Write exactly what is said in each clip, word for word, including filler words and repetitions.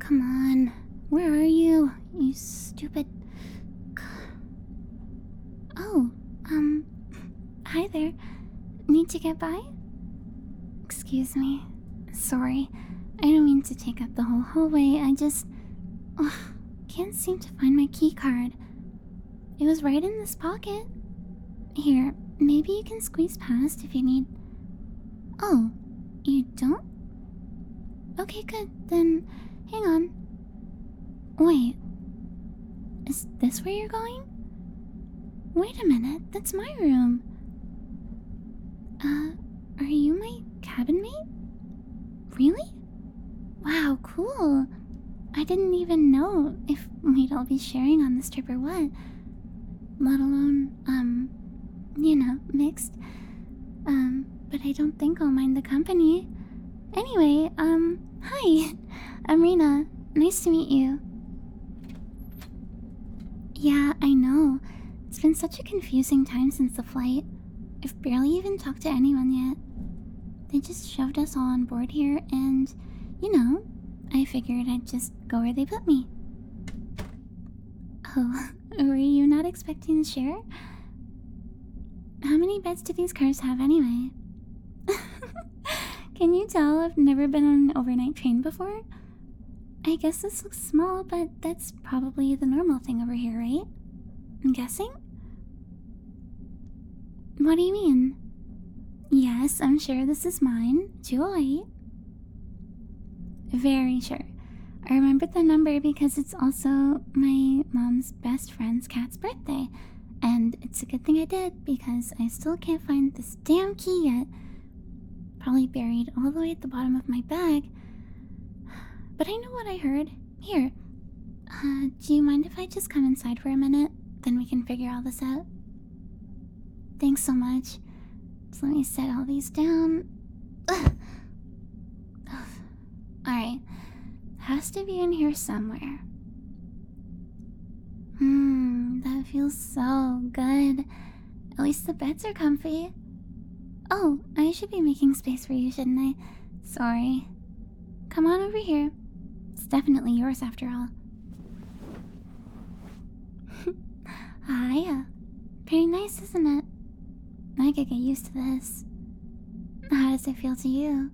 come on. Where are you? You stupid... Oh, um... Hi there. Need to get by? Excuse me. Sorry. I don't mean to take up the whole hallway. I just... Ugh, can't seem to find my key card. It was right in this pocket. Here, maybe you can squeeze past if you need... Oh, you don't? Okay, good. Then, hang on. Wait. Is this where you're going? Wait a minute, that's my room. Uh, are you my cabin mate? Really? Wow, cool. I didn't even know if we'd all be sharing on this trip or what. Let alone, um, you know, mixed. Um, but I don't think I'll mind the company. Anyway, um, hi. I'm Rena. Nice to meet you. Yeah, I know. It's been such a confusing time since the flight. I've barely even talked to anyone yet. They just shoved us all on board here and, you know, I figured I'd just go where they put me. Oh, were you not expecting to share? How many beds do these cars have anyway? Can you tell I've never been on an overnight train before? I guess this looks small, but that's probably the normal thing over here, right? I'm guessing? What do you mean? Yes, I'm sure this is mine. two oh eight. Very sure. I remembered the number because it's also my mom's best friend's cat's birthday. And it's a good thing I did because I still can't find this damn key yet. Probably buried all the way at the bottom of my bag. But I know what I heard. Here. Uh, do you mind if I just come inside for a minute? Then we can figure all this out. Thanks so much. So let me set all these down. Alright. Has to be in here somewhere. Hmm, that feels so good. At least the beds are comfy. Oh, I should be making space for you, shouldn't I? Sorry. Come on over here. It's definitely yours after all. Hiya. Pretty nice, isn't it? I could get used to this. How does it feel to you?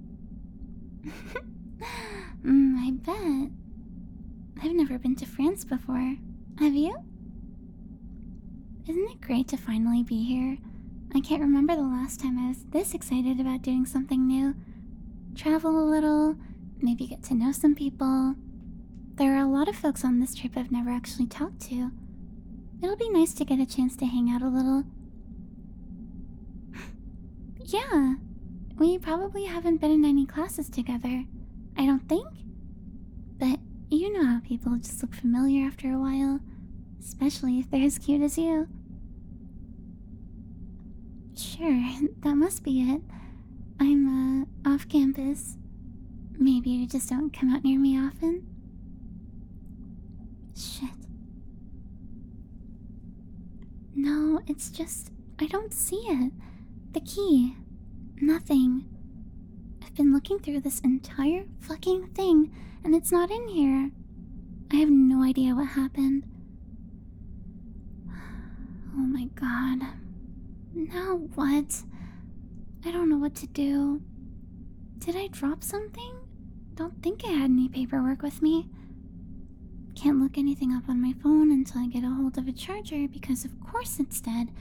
mm, I bet. I've never been to France before. Have you? Isn't it great to finally be here? I can't remember the last time I was this excited about doing something new. Travel a little, maybe get to know some people. There are a lot of folks on this trip I've never actually talked to. It'll be nice to get a chance to hang out a little. Yeah, we probably haven't been in any classes together, I don't think. But you know how people just look familiar after a while, especially if they're as cute as you. Sure, that must be it. I'm, uh, off campus. Maybe you just don't come out near me often? Shit. No, it's just, I don't see it. The key. Nothing. I've been looking through this entire fucking thing, and it's not in here. I have no idea what happened. Oh my god. Now what? I don't know what to do. Did I drop something? Don't think I had any paperwork with me. Can't look anything up on my phone until I get a hold of a charger because of course it's dead.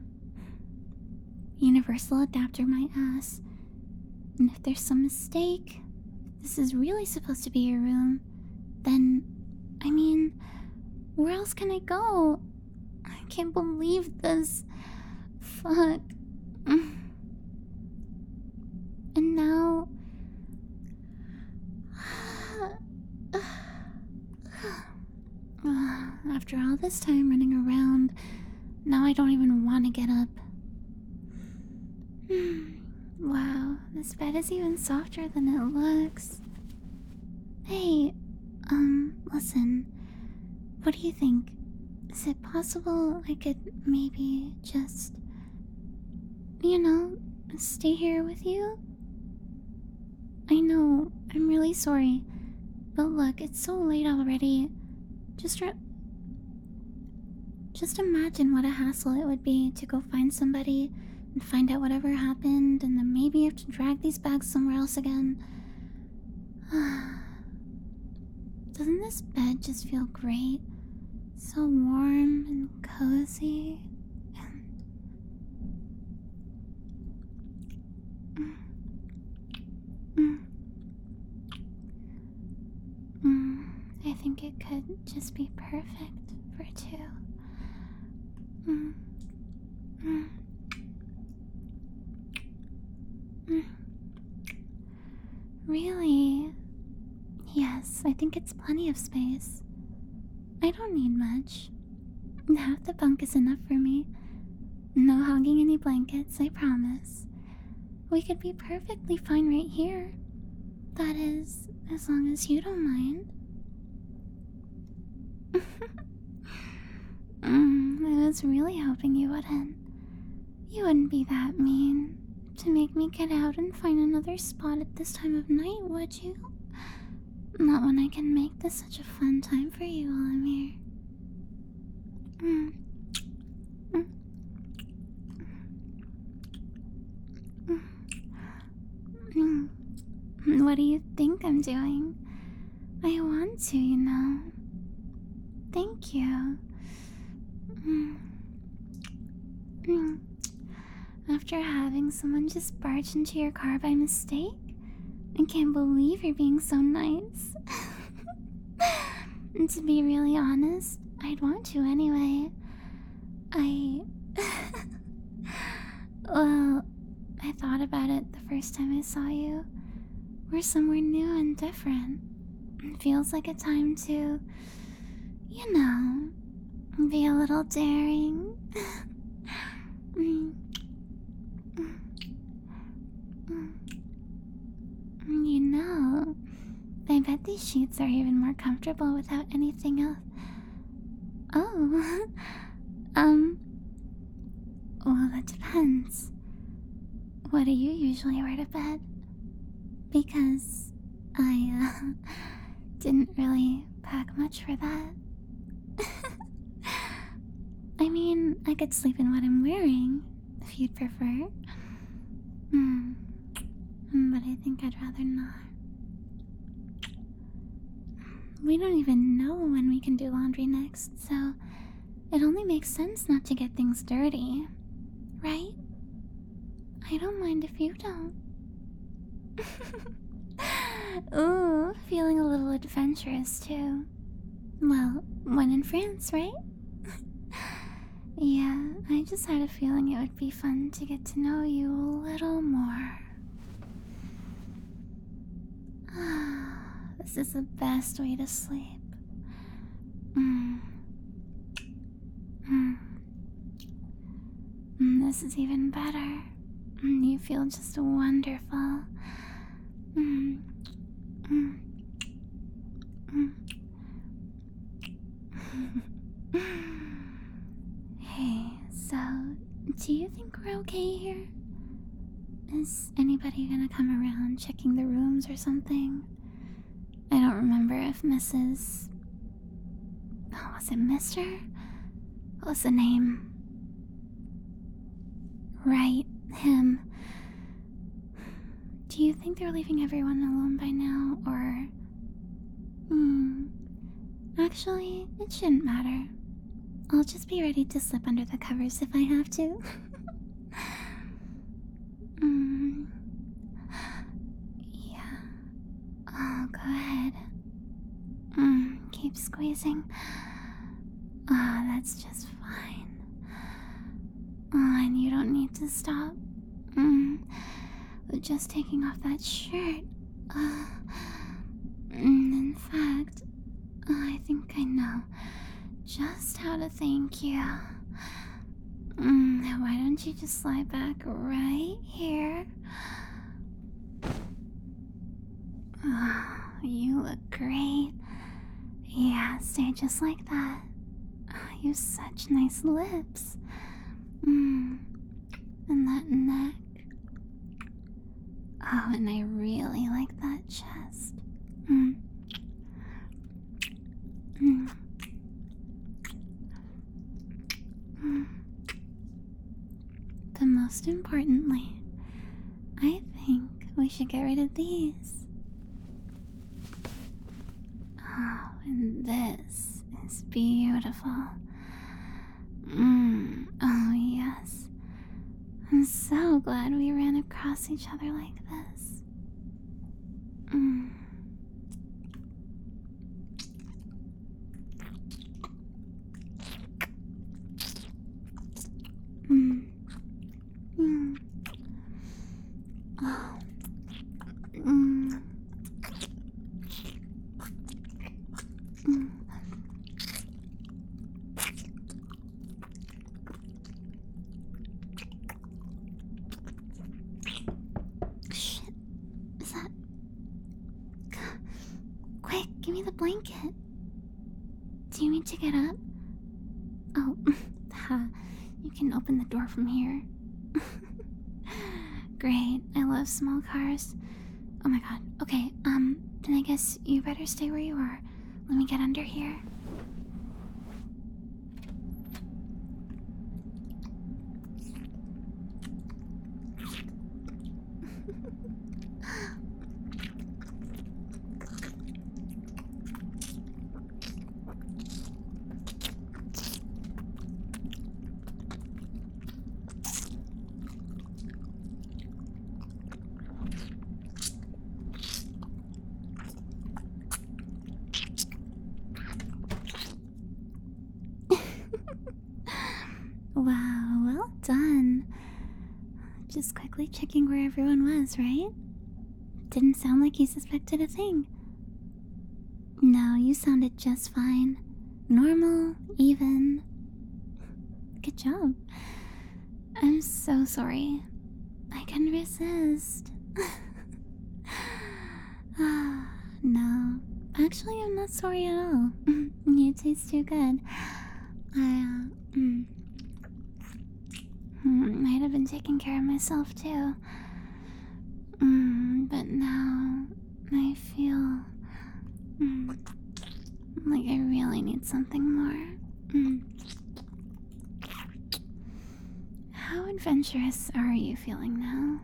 Universal adapter my ass. And if there's some mistake, if this is really supposed to be your room, then, I mean, where else can I go? I can't believe this. Fuck. And now... After all this time running around, now I don't even want to get up. Wow, this bed is even softer than it looks. Hey, um, listen. What do you think? Is it possible I could maybe just, you know, stay here with you? I know, I'm really sorry, But look, it's so late already. Just re- Just imagine what a hassle it would be to go find somebody and find out whatever happened, and then maybe you have to drag these bags somewhere else again. Doesn't this bed just feel great? So warm and cozy. And... Mm. Mm. I think it could just be perfect for two. Mm. Mm. Mm. Really? Yes, I think it's plenty of space. I don't need much. Half the bunk is enough for me. No hogging any blankets, I promise. We could be perfectly fine right here. That is, as long as you don't mind. mm, I was really hoping you wouldn't. You wouldn't be that mean to make me get out and find another spot at this time of night, would you? Not when I can make this such a fun time for you while I'm here. Mm. Mm. Mm. Mm. What do you think I'm doing? I want to, you know. Thank you. Mm. Mm. After having someone just barge into your car by mistake? I can't believe you're being so nice. And to be really honest, I'd want to anyway. I... well, I thought about it the first time I saw you. We're somewhere new and different. It feels like a time to, you know, be a little daring. mm. Mm. Mm. You know, I bet these sheets are even more comfortable without anything else. Oh, um, well, that depends. What do you usually wear to bed? Because I, uh, didn't really pack much for that. I mean, I could sleep in what I'm wearing, if you'd prefer. Hmm. But I think I'd rather not. We don't even know when we can do laundry next, so it only makes sense not to get things dirty, right? I don't mind if you don't. Ooh, feeling a little adventurous too. Well, when in France, right? Yeah, I just had a feeling it would be fun to get to know you a little more. This is the best way to sleep. Mm. Mm. Mm, this is even better. Mm, you feel just wonderful. Mm. Mm. Mm. Hey, so, do you think we're okay here? Is anybody gonna come around checking the rooms or something? I don't remember if Missus Oh, was it Mister? What was the name? Right, him. Do you think they're leaving everyone alone by now, or... Hmm... Actually, it shouldn't matter. I'll just be ready to slip under the covers if I have to. Hmm... Yeah. Oh, go ahead. Mm, keep squeezing. Ah, oh, that's just fine. Oh, and you don't need to stop. Mm, just taking off that shirt. Uh, in fact, I think I know just how to thank you. Mm, why don't you just lie back right here? Oh, you look great. Yeah, stay just like that. Oh, you have such nice lips. Mm, and that neck. Oh, and I really like that chest. Mm. most importantly, I think we should get rid of these. Oh, and this is beautiful. Mmm, oh yes. I'm so glad we ran across each other like this. Mmm. Mm. Mm. Oh. Mm. Mm. Shit. Is that... Quick, give me the blanket. Do you need to get up? Oh, ha. You can open the door from here. Great, I love small cars. Oh my god. Okay, um, then I guess you better stay where you are. Let me get under here. Wow, well done. Just quickly checking where everyone was, right? Didn't sound like you suspected a thing. No, you sounded just fine. Normal, even. Good job. I'm so sorry. I couldn't resist. Ah, no. Actually, I'm not sorry at all. You taste too good. I, uh, mm. Mm, might have been taking care of myself too. Mm, but now I feel mm, like I really need something more. Mm. How adventurous are you feeling now?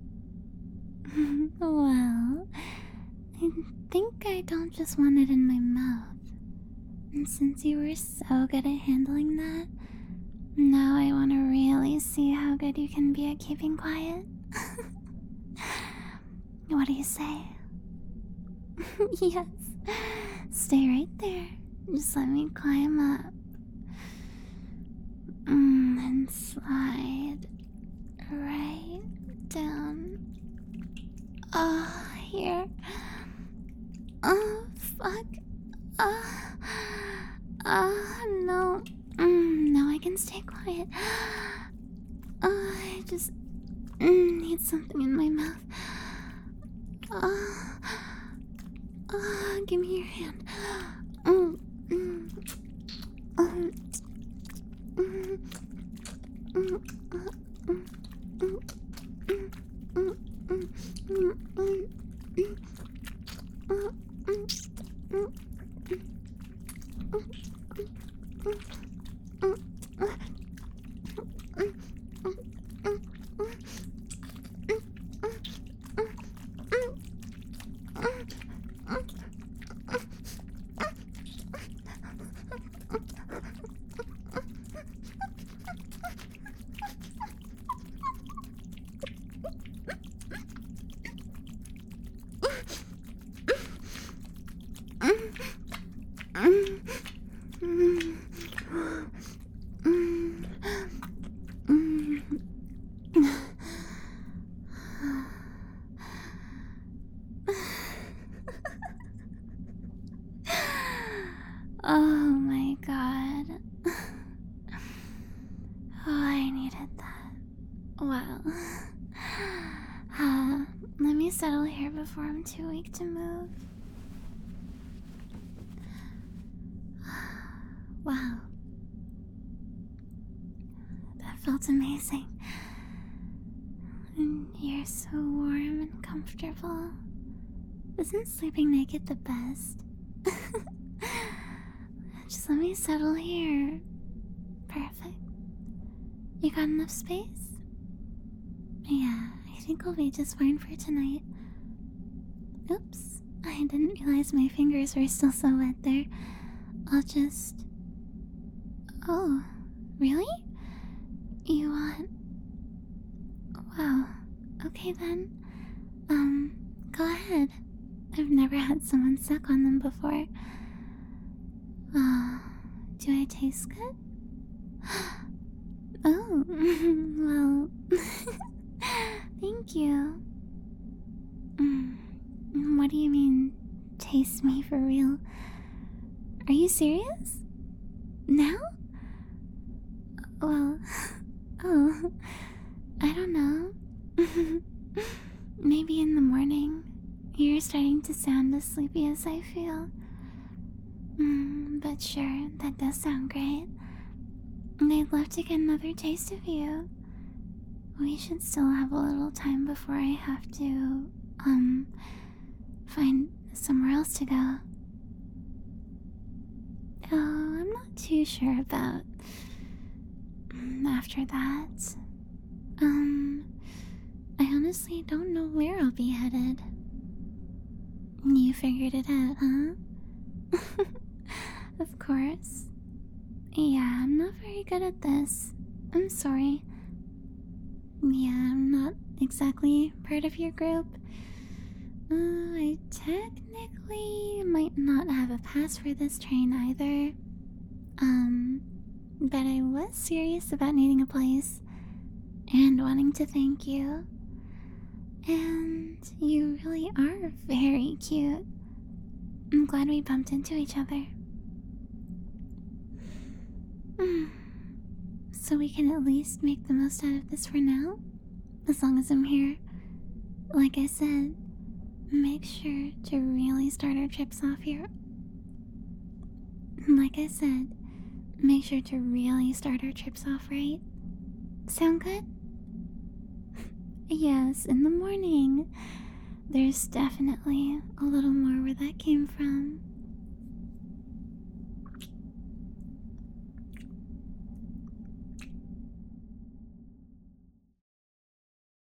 Well, I think I don't just want it in my mouth. And since you were so good at handling that, now I want to really see how good you can be at keeping quiet. What do you say? Yes. Stay right there. Just let me climb up. Mm, and slide right down. Oh, here. Oh, fuck. Oh, oh no. Mm, now I can stay quiet. Oh, I just mm, need something in my mouth. Oh, oh, give me your hand. Mm, mm, mm, mm, mm, mm, mm, mm, mm, mm, mm, mm. Oh my god. Oh, I needed that. Well, uh, let me settle here before I'm too weak to move. Wow. That felt amazing. And you're so warm and comfortable. Isn't sleeping naked the best? Just let me settle here. Perfect. You got enough space? Yeah, I think I'll be just fine for tonight. Oops, I didn't realize my fingers were still so wet there. I'll just. Oh, really? You want. Wow, okay then. Um, go ahead. I've never had someone suck on them before. Uh, do I taste good? Oh, well, thank you. Mm, what do you mean, taste me for real? Are you serious? Now? Well, oh, I don't know. Maybe in the morning. You're starting to sound as sleepy as I feel. Mm, but sure, that does sound great. I'd love to get another taste of you. We should still have a little time before I have to, um, find somewhere else to go. Oh, I'm not too sure about after that. Um, I honestly don't know where I'll be headed. You figured it out, huh? Of course. Yeah, I'm not very good at this. I'm sorry. Yeah, I'm not exactly part of your group. Uh, I technically might not have a pass for this train either. Um, but I was serious about needing a place and wanting to thank you. And you really are very cute. I'm glad we bumped into each other. So we can at least make the most out of this for now, as long as I'm here. Like I said, make sure to really start our trips off here. Like I said, make sure to really start our trips off right. Sound good? Yes, in the morning. There's definitely a little more where that came from.